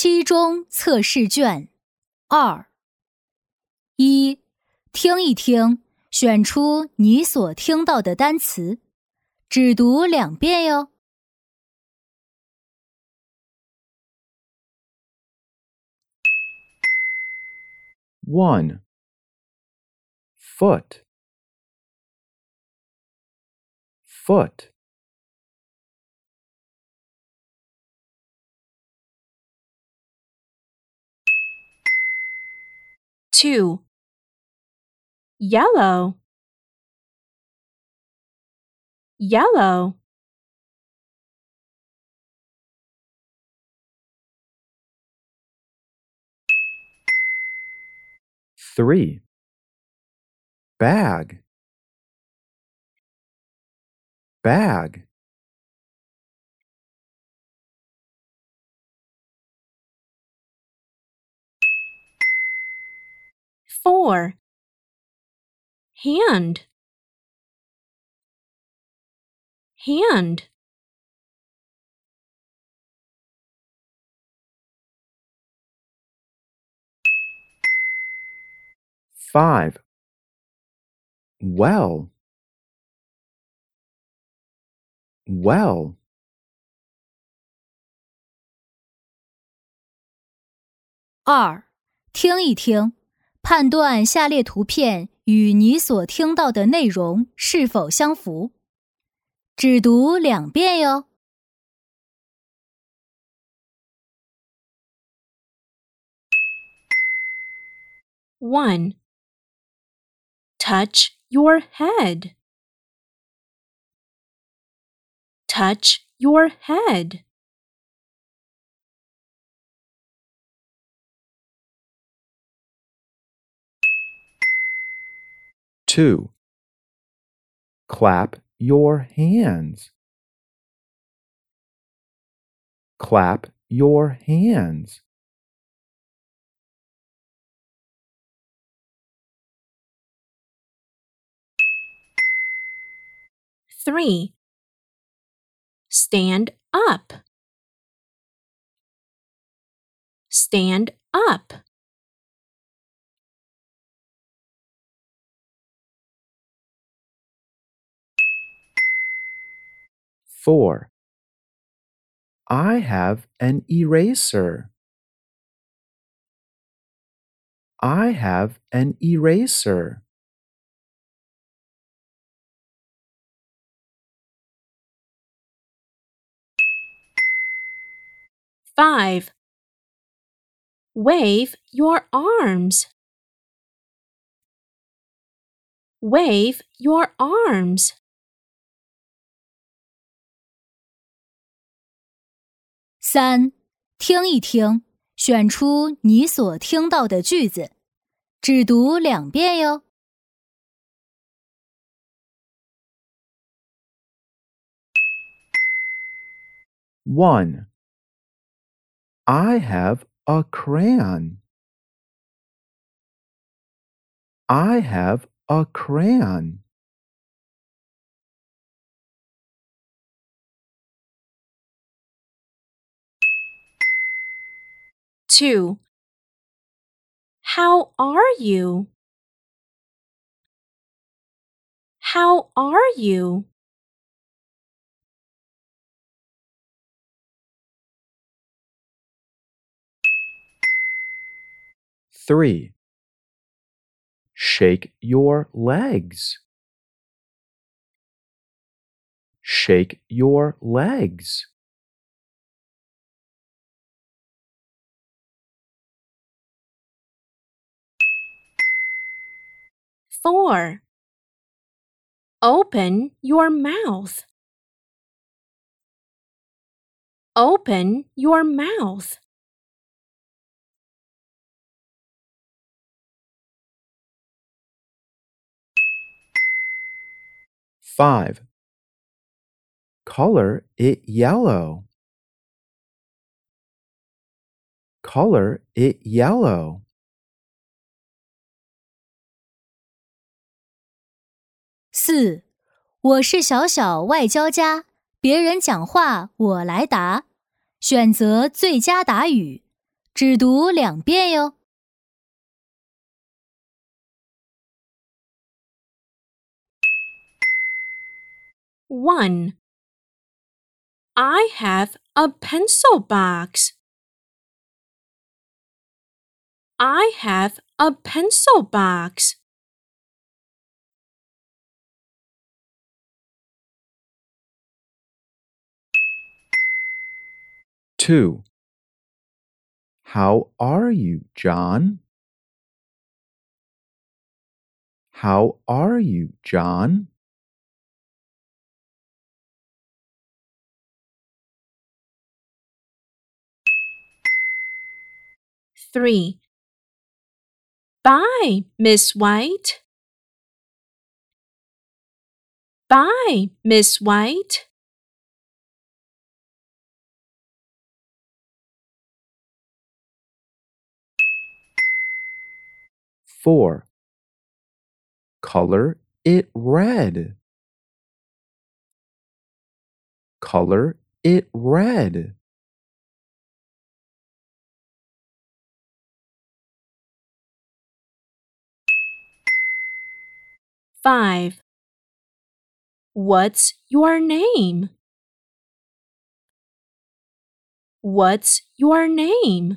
期中测试卷2。1. 听一听，选出你所听到的单词，只读2遍哟。 1. Foot. Foot. 2. Yellow. Yellow. 3. Bag. Bag. 4. Hand. Hand. 5. Well. Well. 2. 听一听，判断下列图片与你所听到的内容是否相符，只读2遍哟。 1. Touch your head. Touch your head. 2. Clap your hands. Clap your hands. 3. Stand up. Stand up. 4. I have an eraser. I have an eraser. 5. Wave your arms. Wave your arms. 3. 听一听，选出你所听到的句子，只读2遍哟。 1. I have a crayon. I have a crayon. 2. How are you? How are you? 3. Shake your legs. Shake your legs. 4. Open your mouth. Open your mouth. 5. Color it yellow. Color it yellow. 4. 我是小小外交家，别人讲话我来答，选择最佳答语， 只读2遍哟。 1. I have a pencil box. I have a pencil box. 2. How are you, John? How are you, John? 3. Bye, Miss White. Bye, Miss White. 4. Color it red. Color it red. 5. What's your name? What's your name?